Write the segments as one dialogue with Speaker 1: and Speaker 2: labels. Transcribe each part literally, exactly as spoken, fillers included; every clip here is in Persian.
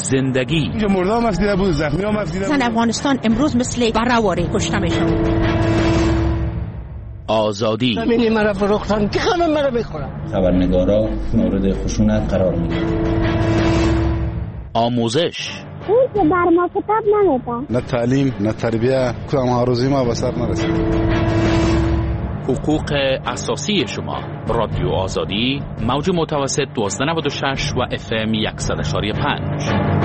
Speaker 1: زندگی.
Speaker 2: اینجا مرده هم افدیده بود، زخمی هم افدیده بود.
Speaker 3: افغانستان امروز مثل برآوری کشته میشن.
Speaker 1: آزادی.
Speaker 4: زمینی مرا فروختن که خانم مرا بخورم.
Speaker 5: خبرنگارا مورد خشونت قرار میگیرن.
Speaker 1: آموزش.
Speaker 6: اون که بر ما کتاب نمیده.
Speaker 2: نه تعلیم نه تربیه، کدام آرزوی ما به سر نرسید.
Speaker 1: حقوق اساسی شما. رادیو آزادی، موج متوسط دوازده نود و شش و اف ام صد و پنج.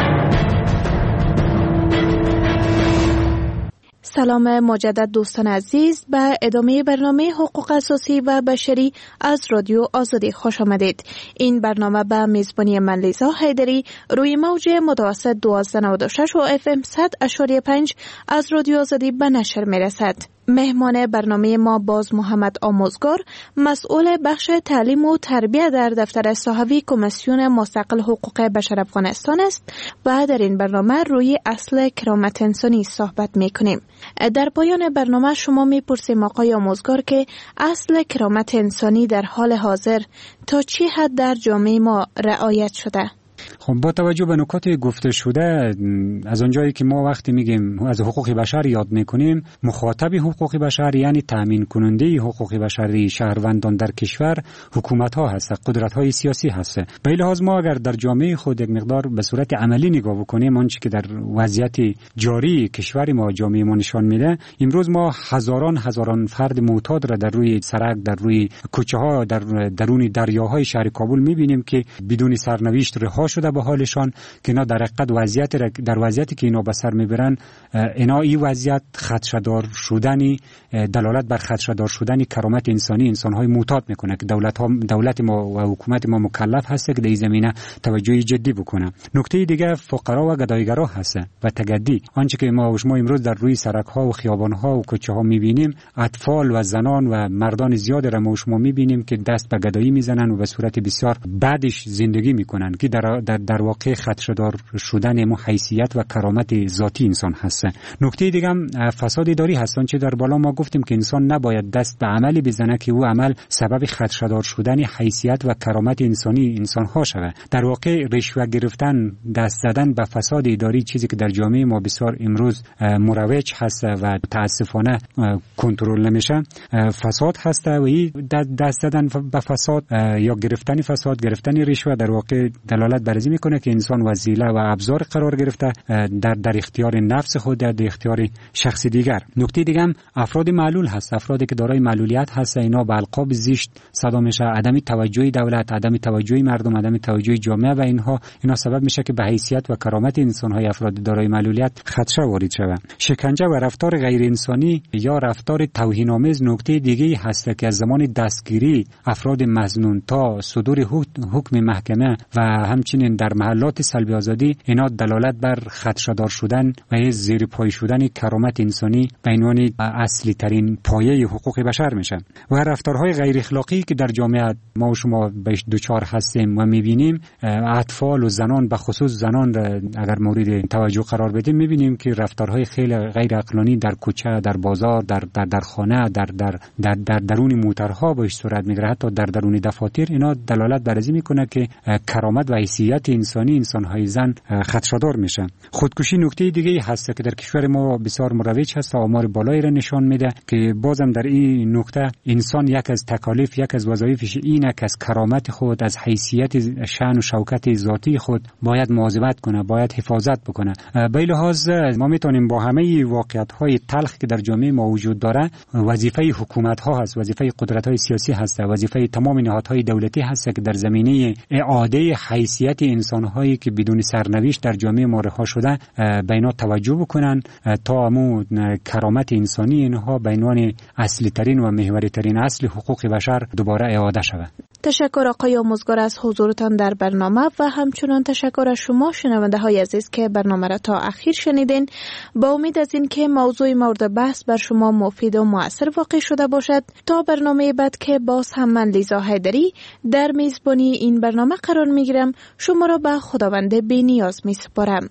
Speaker 7: سلام مجدد دوستان عزیز، به ادامه برنامه حقوق اساسی و بشری از رادیو آزادی خوش آمدید. این برنامه به میزبانی من لیزا حیدری روی موج متوسط دوازده نود و شش و اف ام صد و پنج از رادیو آزادی به نشر می رسد. مهمان برنامه ما باز محمد آموزگار، مسئول بخش تعلیم و تربیت در دفتر صاحبی کمیسیون مستقل حقوق بشر افغانستان است و در این برنامه روی اصل کرامت انسانی صحبت می کنیم. در پایان برنامه شما می پرسیم آقای آموزگار که اصل کرامت انسانی در حال حاضر تا چه حد در جامعه ما رعایت شده؟
Speaker 8: خب با توجه به نکات گفته شده، از اونجایی که ما وقتی میگیم از حقوق بشر یاد میکنیم، مخاطب حقوق بشر یعنی تامین کننده حقوق بشری شهروندان در کشور حکومت ها هست، قدرت های سیاسی هست. به لحاظ ما اگر در جامعه خود یک مقدار به صورت عملی نگاه بکنیم، آنچه که در وضعیت جاری کشور ما جامعه ما نشان میده، امروز ما هزاران هزاران فرد معتاد را در روی سرک، در روی کوچه ها، در درون دریاهای شهر کابل میبینیم که بدون سرنوشت رها شده به حالشان، که اینا در حقیقت وضعیت در وضعیتی که اینا به سر میبرن، اینا این وضعیت خدشه‌دار شدنی دلالت بر خدشه‌دار شدنی کرامت انسانی انسان‌های معتاد میکنه که دولت ها دولت ما و حکومت ما مکلف هست که در این زمینه توجه جدی بکنه. نکته دیگه فقرا و گدایگرا هست و تگدی. آنچه که ما و شما امروز در روی سرک‌ها و خیابان‌ها و کوچه‌ها میبینیم، اطفال و زنان و مردان زیاد را ما و شما میبینیم که دست به گدایی میزنن و به صورت بسیار بعدش زندگی میکنن که در در, در واقع خدشه‌دار شدن ما حیثیت و کرامت ذاتی انسان هست. نکته دیگه هم فساد اداری هستن، چه در بالا ما گفتیم که انسان نباید دست به عملی بزنه که او عمل سبب خدشه‌دار شدن حیثیت و کرامت انسانی انسان ها شود. در واقع رشوه گرفتن، دست زدن به فساد اداری چیزی که در جامعه ما بسیار امروز مروج هست و متاسفانه کنترل نمیشه، فساد هست و این دست زدن به فساد یا گرفتن فساد، گرفتن رشوه در واقع دلالت بر این میکنه که انسان وسیله و ابزار قرار گرفته در در اختیار نفس خود، در اختیار شخص دیگر. نکته دیگه هم افراد معلول هست، افرادی که دارای معلولیت هست، اینا به القاب زشت صدا میشه، عدم توجه دولت، عدم توجه مردم، عدم توجه جامعه و اینها اینا سبب میشه که به حیثیت و کرامت انسان های افراد دارای معلولیت خدشه وارد شود. شکنجه و رفتار غیر انسانی یا رفتار توهین آمیز نکته دیگه هست که از زمان دستگیری افراد مظنون تا صدور حکم محکمه و همچنین در محلات سلب آزادی اینا دلالت بر خدشه‌دار شدن و زیر پای شدن کرامت انسانی به عنوان اصلی ترین پایه حقوق بشر میشه. و رفتارهای غیر اخلاقی که در جامعه ما و شما بهش دوچار هستیم و میبینیم، اطفال و زنان به خصوص زنان اگر مورد توجه قرار بدیم، میبینیم که رفتارهای خیلی غیر عقلانی در کوچه، در بازار، در در در خانه، در در در, در درون موترها بهش صورت میگیره، حتی در درون دفاتر. اینا دلالت بر این میکنه که کرامت و حیثیت انسانی انسان‌های زن خدشه‌دار میشه. خودکشی نکته دیگه هست که در کشور ما بسیار مروج هست، آمار بالایی را نشان میده که بازم در این نکته انسان یک از تکالیف، یک از وظایفش اینه که از کرامت خود، از حیثیت شأن و شوکت ذاتی خود باید مواظبت کنه، باید حفاظت بکنه. به لحاظ ما میتونیم با همه واقعیت‌های تلخ که در جامعه ما وجود داره، وظیفه حکومت‌ها هست، وظیفه قدرت‌های سیاسی هست، وظیفه تمام نهادهای دولتی هست که در زمینه اعاده حیثیت انسان‌هایی که بدون سرنوشت در جامعه ما رها شده به اینا توجه بکنن تا همون کرامت انسانی اینها به عنوان اصلی ترین و محوری ترین اصل حقوق بشر دوباره اعاده شود.
Speaker 7: تشکر آقای آموزگار از حضورتان در برنامه و همچنان تشکر از شما شنونده های عزیز که برنامه را تا اخیر شنیدین. با امید از این که موضوع مورد بحث بر شما مفید و مؤثر واقع شده باشد، تا برنامه بعد که باز هم من لیزا حیدری در میزبانی این برنامه قرار میگیرم، شما را به خداوند بی نیاز می سپارم.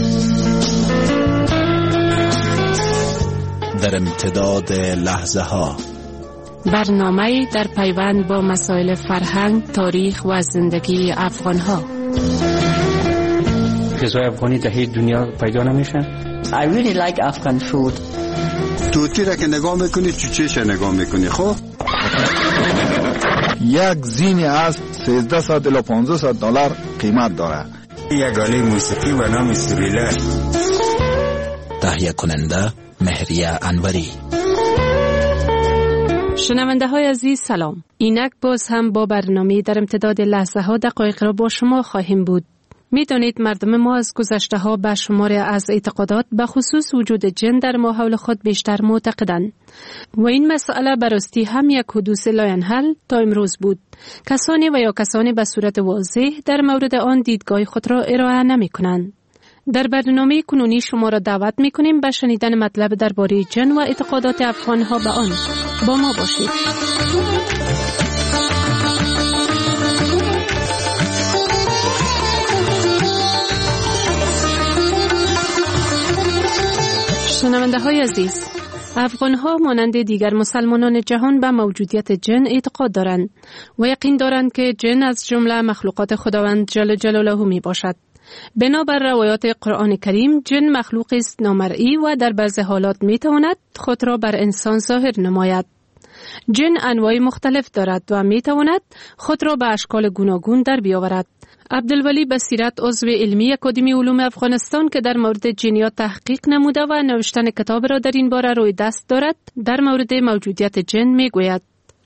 Speaker 9: در امتداد لحظه ها،
Speaker 10: برنامه در پیوند با مسائل فرهنگ، تاریخ و زندگی افغان ها.
Speaker 8: غذای افغانی در هیچ دنیا پیدا نمیشه.
Speaker 4: I really like Afghan food.
Speaker 2: توتی را که نگاه میکنی چوچهش نگاه میکنی. خب
Speaker 11: یک زین از سیزده ساعت الی پانزده ساعت دلار قیمت داره.
Speaker 12: یک آله موسیقی و نام سوریلا.
Speaker 9: تهیه کننده مهریه انوری.
Speaker 10: شنونده های عزیز سلام. اینک باز هم با برنامه در امتداد لحظه ها دقایق را با شما خواهیم بود. میدانید مردم ما از گذشته ها به شمار از اعتقادات به خصوص وجود جن در ماحول خود بیشتر معتقدند و این مسئله براستی هم یک حدوث لاینحل تا امروز بود. کسانی و یا کسانی به صورت واضح در مورد آن دیدگاه خود را ارائه نمی کنند. در برنامه کنونی شما را دعوت می کنیم به شنیدن مطلب درباره جن و اعتقادات افغان ها به آن. با ما باشید. شنونده های عزیز، افغان ها مانند دیگر مسلمانان جهان به موجودیت جن اعتقاد دارند و یقین دارند که جن از جمله مخلوقات خداوند جل جلاله می باشد. بنابر روایات قرآن کریم جن مخلوقی است نامرئی و در بعض حالات می تواند خود را بر انسان ظاهر نماید. جن انواع مختلف دارد و می تواند خود را به اشکال گوناگون در بیاورد. عبدالولی بصیرت عضو علمی اکادمی علوم افغانستان که در مورد جنیات تحقیق نموده و نوشتن کتاب را در این باره روی دست دارد در مورد موجودیت جن می گوید.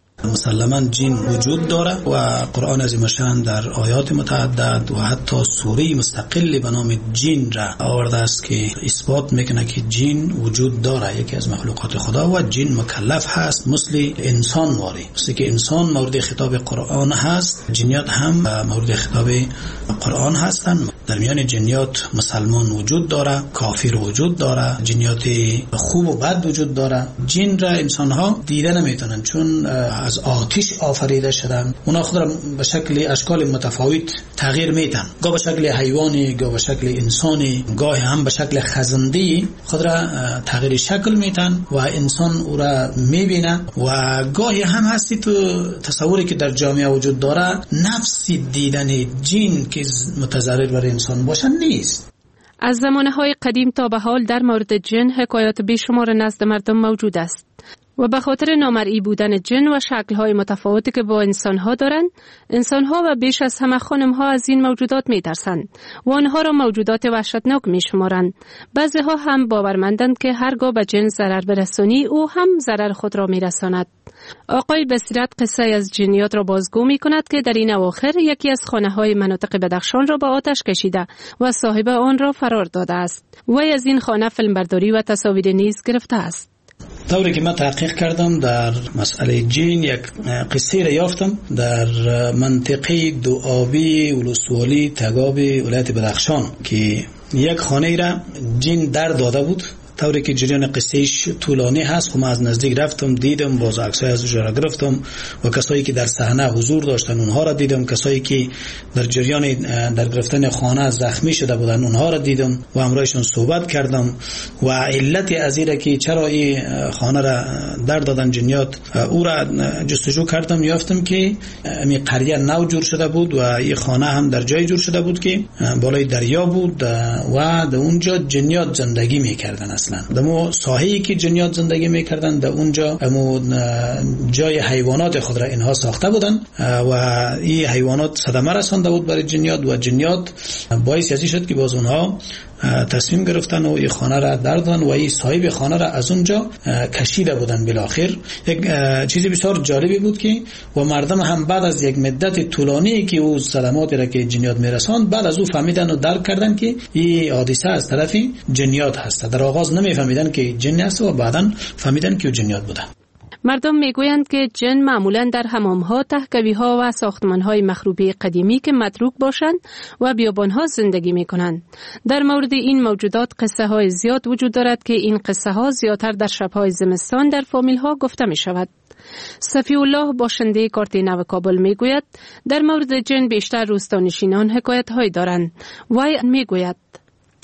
Speaker 13: مسلماً جن وجود داره و قرآن عظیم شان در آیات متعدد و حتی سوره مستقلی به نام جن را آورده است که اثبات میکنه که جن وجود داره، یکی از مخلوقات خدا و جن مکلف هست مثل انسان واری. مثل که انسان مورد خطاب قرآن هست، جنیات هم مورد خطاب قرآن هستند. در میان جنیات مسلمان وجود داره، کافر وجود داره، جنیات خوب و بد وجود داره. جن را انسان ها دیده نمیتونن چون از آتش آفریده شدن. اونا خود را به شکل اشکال متفاوت تغییر میدن، گاه به شکل حیوانی، گاه به شکل انسانی، گاه هم به شکل خزنده خود را تغییر شکل میدن و انسان او را میبینه. و گاهی هم هستی تو تصوری که در جامعه وجود داره نفس دیدن جن که متضرر بر انسان باشن نیست.
Speaker 10: از زمانهای قدیم تا به حال در مورد جن حکایات بیشمار نزد مردم موجود است و به خاطر نامرئی بودن جن و شکل‌های متفاوتی که با انسان‌ها دارند، انسان‌ها و بیش از همه خانم‌ها از این موجودات می‌ترسند و آنها را موجودات وحشتناک می‌شمارند. بعضی‌ها هم باورمندند که هرگاه به جن ضرر برسانی او هم ضرر خود را می‌رساند. آقای بصیرت قصه از جنیات را بازگو می‌کند که در این اواخر یکی از خانه‌های مناطق بدخشان را به آتش کشیده و صاحب آن را فرار داده است. وی از این خانه فیلمبرداری و تصاویر نیز گرفته است.
Speaker 13: طوری که من تحقیق کردم در مسئله جن یک قصه را یافتم در منطقه دوآبی ولسوالی تگاب ولایت بدخشان که یک خانه را جن در داده بود. طوری که جریان قصهش طولانی هست، خب من از نزدیک رفتم دیدم، باز عکسای ازش را گرفتم و کسایی که در صحنه حضور داشتن اونها را دیدم، کسایی که در جریان در گرفتن خانه زخمی شده بودن اونها را دیدم و همراهشون صحبت کردم و علت از اینه که چرا این خانه را در دادن جنیات او را جستجو کردم. یافتم که این قریه نو جور شده بود و این خانه هم در جای جور شده بود که بالای دریا بود و در اونجا جنیات زندگی میکردن. دمو ساحه‌ای که جنیات زندگی میکردن در اونجا امو جای حیوانات خود را اینها ساخته بودن و این حیوانات صدمه رسانده بود برای جنیات و جنیات باعث ازی شد که باز اونها تصمیم گرفتن و این خانه را دردن و این صاحب خانه را از اونجا کشیده بودن. بالاخره یک چیزی بسیار جالبی بود که و مردم هم بعد از یک مدت طولانی که او صدماتی را که جنیات میرساند بعد از او فهمیدن و درک کردن که این حادثه از طرف جنیات هست. در آغاز نمیفهمیدن که جن است و بعداً فهمیدن که جنیات بوده.
Speaker 10: مردم میگویند که جن معمولاً در حمام‌ها، تهکوی‌ها و ساختمان‌های مخروبه قدیمی که متروک باشند و بیابان‌ها زندگی می‌کنند. در مورد این موجودات قصه‌های زیاد وجود دارد که این قصه‌ها زیادتر در شب‌های زمستان در فامیل‌ها گفته می‌شود. صفی الله باشنده کارت نو کابل میگوید در مورد جن بیشتر روستانشینان حکایت‌هایی دارند. وی میگوید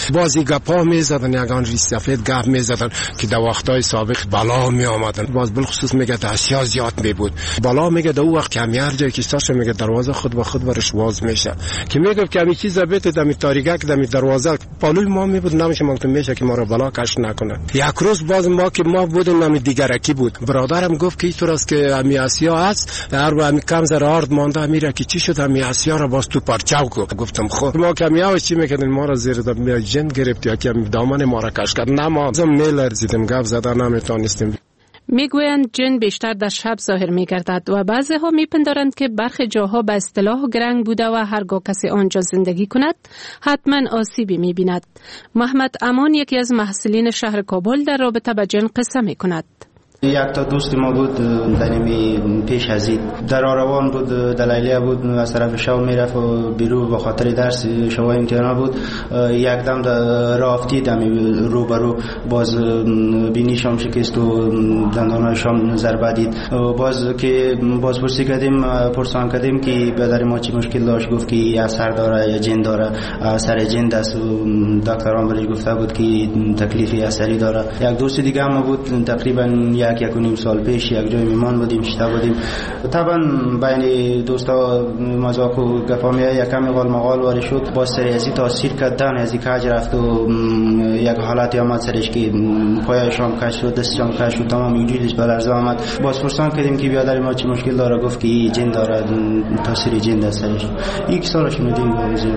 Speaker 14: بازی گپا میزدن، یگان ریش سفید گپ میزدن که در وقتای سابق بلا می آمدن. باز بالخصوص میگه دستیا زیاد می بود. بلا میگه در اون وقت که همی هر جای که استاش میگه دروازه خود به خود برش باز میشه، که میگه که همین چیزا بیت دمی تاریکه که دمی دروازه پالوی ما می بود نمیشه ممکن میشه که ما رو بلا کش نکنه. یک روز باز ما که ما بودیم نمی دیگرکی بود، برادرم گفت که اینطور است که همی آسیا است، هر و همی کم زر آرد مانده میره که چی شد همی آسیا رو باز تو پرچاو کو. گفتم خب ما که همی چی میکنین ما رو زیر دم جن گرفت یا که دامن ما را کش کرد. نه ما زم میلرزیدیم، گپ زدن نمیتونستیم.
Speaker 10: میگویند جن بیشتر در شب ظاهر میگردد و بعضی ها میپندارند که برخی جاها به اصطلاح گرنگ بوده و هرگاه کسی آنجا زندگی کند حتما آسیبی میبیند. محمد امان یکی از محصلین شهر کابل در رابطه با جن قصه میکند.
Speaker 15: یک تا دوست ما بود در این پیش ازید در آروان بود، دلیلیه بود، از طرف شو میرفت و بیرو به خاطر درس شو امتحان بود. یک دم در راه افتید رو برو، باز بینیشم شکست و دندانهایشم ضربه دید. باز که باز پرسی کردیم پرسان کردیم که برادر ما چی مشکل داشت، گفت که یا سر داره یا جن داره، سر جن دست و دکتران برش گفته بود که تکلیفی اثری داره. یک دوست دیگه هم بود تقریبا یک یک و نیم سال پیش یک جای میمان بودیم، شتا بودیم. طبعا بین دوستا مزاق و گپامیه یکم قال مقال وارد شد، با سری ازی تاثیر کردن ازی کج رفت و یک حالتی آمد سرش که پایشام کش شد، دستشام کش شد، تمام اینجوریش بلرزه آمد. باز پرسان کردیم که بیادر ما چی مشکل داره، گفت که جن داره، تاثیر جن در سرش. یک سالش میدیم زیاد.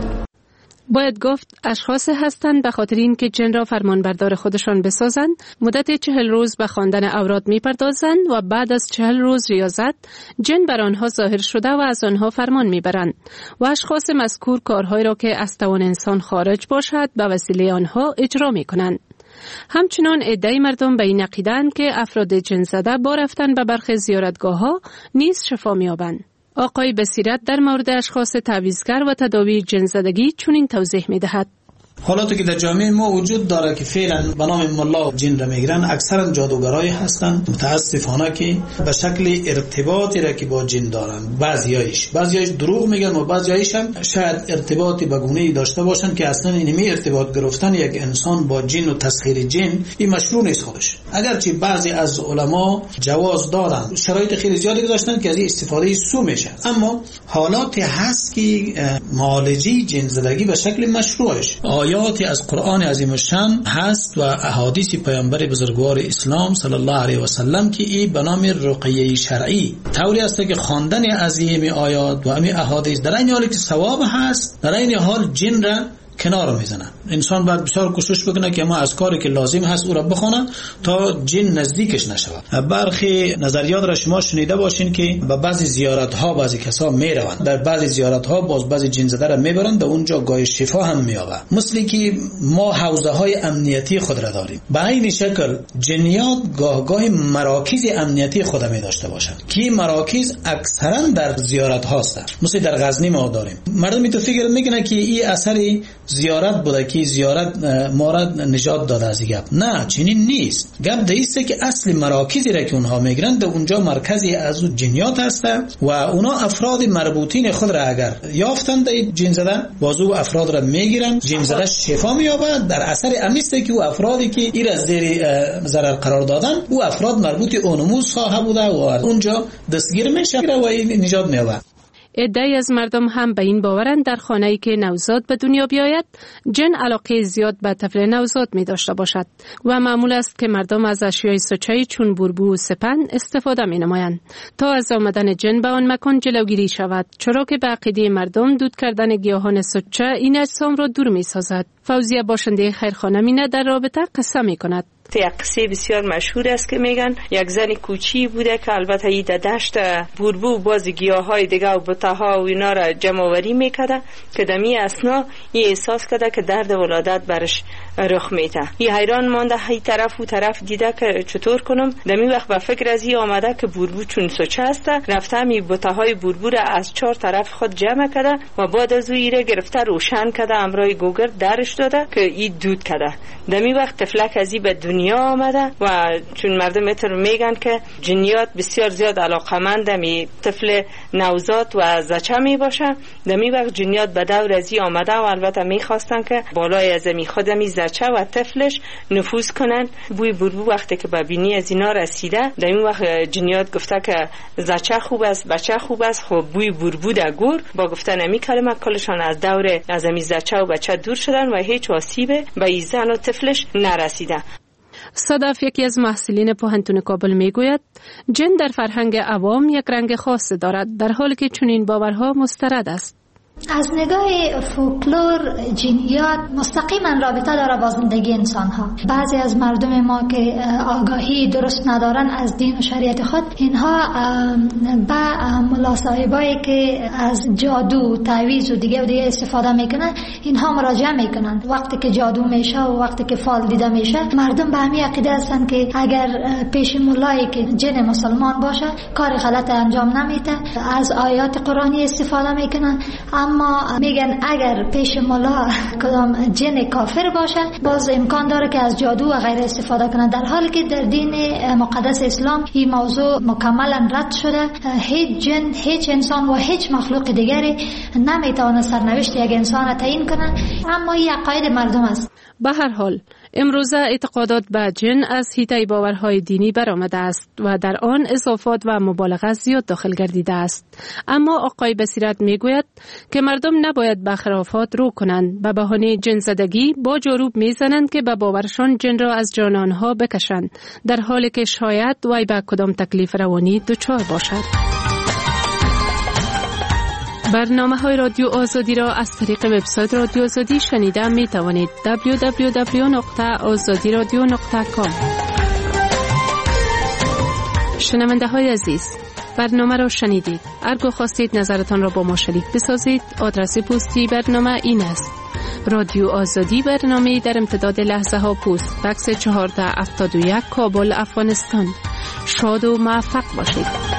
Speaker 10: باید گفت اشخاص هستند به خاطر این که جن را فرمانبردار خودشان بسازند مدت چهل روز به خواندن اوراد میپردازند و بعد از چهل روز ریاضت جن بر آنها ظاهر شده و از آنها فرمان میبرند و اشخاص مذکور کارهایی را که از توان انسان خارج باشد به وسیله آنها اجرا میکنند. همچنان عده‌ای مردم به این عقیده‌اند که افراد جن زده با رفتن به برخی زیارتگاه ها نیز شفا می‌یابند. آقای بصیرت در مورد اشخاص تعویضگر و تداوی جن‌زدگی چنین توضیح می‌دهد.
Speaker 13: حالاتی که در جامعه ما وجود داره که فعلا به نام ملا جن را میگیرن، اکثرا جادوگرای هستند متاسفانه که به شکل ارتباطی را که با جن دارن. بعضیایش بعضیایش دروغ میگن و بعضیایش هم شاید ارتباطی به گونه‌ای داشته باشن که اصلا اینمی ارتباط گرفتن یک انسان با جن و تسخیر جن این مشروع نیست خودش. اگرچه بعضی از علما جواز دادن، شرایط خیلی زیادی گذاشتن که از این استفاده سو میشه، اما حالاتی هست که معالجه جن زدگی به شکل مشروعش آیاتی از قرآن عظیم الشان هست و احادیث پیامبر بزرگوار اسلام صلی الله علیه و سلم که این به نام رقیه شرعی طوری است که خواندن از این آیات و این احادیث در این حالی که ثواب هست، در این حال جن را کنار میزنن. انسان باید بسیار کوشش بکنه که ما از کاری که لازم هست او را بخونه تا جن نزدیکش نشود. برخی نظریات را شما شنیده باشین که به بعضی زیارت ها بعضی کسا میروند، در بعضی زیارت ها باز بعضی جن زده را میبرند و اونجا گاه شفا هم مییابند. مثل که ما حوزه های امنیتی خود را داریم، به این شکل جنیات گاه گاه مراکز امنیتی خود می داشته باشند که مراکز اکثرا در زیارت هاست. مثل در غزنی ما داریم. مردم تو فکر میکنه که این اثری زیارت بوده که زیارت ما را نجات داده از گپ. نه، چنین نیست. گپ دیسته که اصل مراکزی را که اونها میگیرند اونجا مرکزی از جنیات هست و اونا افراد مربوطین خود را اگر یافتند جن زده بازو افراد را میگیرند، جن زده شفا مییابد. در اثر امیسته که او افرادی که این را زیر ضرر قرار دادن او افراد مربوط اونمو صاحب بوده و اونجا دستگیر میشه و این نجات مییابد.
Speaker 10: عده‌ای از مردم هم به این باورند در خانه‌ای که نوزاد به دنیا بیاید جن علاقه زیاد به طفل نوزاد می داشته باشد و معمول است که مردم از اشیای سوچه‌ای چون بوربو و سپند استفاده می نمایند تا از آمدن جن به آن مکان جلوگیری شود، چرا که به عقیده مردم دود کردن گیاهان سوچه این اجسام را دور می سازد. فوزیه باشنده خیرخانه مینه در رابطه قصه می کند.
Speaker 16: یک قصه بسیار مشهور است که میگن یک زن کوچی بوده که البته ای در دشت بوربو باز گیاهای دیگه و بطاها و اینا را جمع آوری میکرده که دمی اسنا ای احساس کرده که درد ولادت برش رخ میته. ای حیران مانده، هی طرف و طرف دیده که چطور کنم. دمی وقت به فکر از ای آمده که بوربو چون سوچه است، رفته می بطاهای بوربو را از چهار طرف خود جمع کرده و بعد از او را گرفته روشن کرده، امرای گوگر درش داده که ای دود کرده. دمی وقت طفلک از ای به دنیا آمده و چون مردم اتر میگن که جنیات بسیار زیاد علاقمند می طفل نوزاد و زچه می باشه، دمی وقت جنیات به دور ازی آمده و البته میخواستن که بالای از می خود می زچه و طفلش نفوذ کنن. بوی بربو وقتی که به بینی از اینا رسیده، در این وقت جنیات گفته که زچه خوب است، بچه خوب است. خب بوی بربو در گور با گفتن امی کلمه کلشان از دور از امی زچه و بچه دور شدن و هیچ آسیب به این زن و طفلش نرسیده.
Speaker 10: صدف یکی از محصلین پوهنتون کابل میگوید جن در فرهنگ عوام یک رنگ خاص دارد، در حالی که چنین باورها مسترد است.
Speaker 17: از نگاه فولکلور جنیات مستقیما رابطه داره با زندگی انسان ها. بعضی از مردم ما که آگاهی درست ندارن از دین و شریعت خود، اینها با ملاصاحبایی که از جادو، تعویذ و دیگه و دیگه استفاده میکنن، اینها مراجعه میکنن. وقتی که جادو میشه و وقتی که فال دیده میشه، مردم به همین عقیده هستن که اگر پیش مولایی که جن مسلمان باشه کار غلط انجام نمیده. از آیات قرآنی استفاده میکنن، اما میگن اگر پیش مولا کدام جن کافر باشه باز امکان داره که از جادو و غیره استفاده کنه، در حالی که در دین مقدس اسلام این موضوع مکملا رد شده. هیچ جن، هیچ انسان و هیچ مخلوق دیگری نمیتونه سرنوشت یک انسان تعیین کنه، اما این عقاید مردم است.
Speaker 10: به هر حال امروزه اعتقادات به جن از حیطه باورهای دینی برآمده است و در آن اضافات و مبالغه زیاد داخل گردیده است. اما آقای بصیرت میگوید که مردم نباید به خرافات رو کنند. به بهانه جن زدگی با جاروب میزنند که به باورشان جن را از جان آنها بکشند، در حالی که شاید وی به کدام تکلیف روانی دچار باشد. برنامه های رادیو آزادی را از طریق وبسایت رادیو آزادی شنیده می توانید. دبلیو دبلیو دبلیو نقطه آزادی رادیو نقطه کام. شنونده های عزیز، برنامه را شنیدید. اگر خواستید نظرتان را با ما شریک بسازید، آدرس پستی برنامه این است: رادیو آزادی، برنامه در امتداد لحظه ها، پست بکس چهارده هفتاد و یک، کابل، افغانستان. شاد و موفق باشید.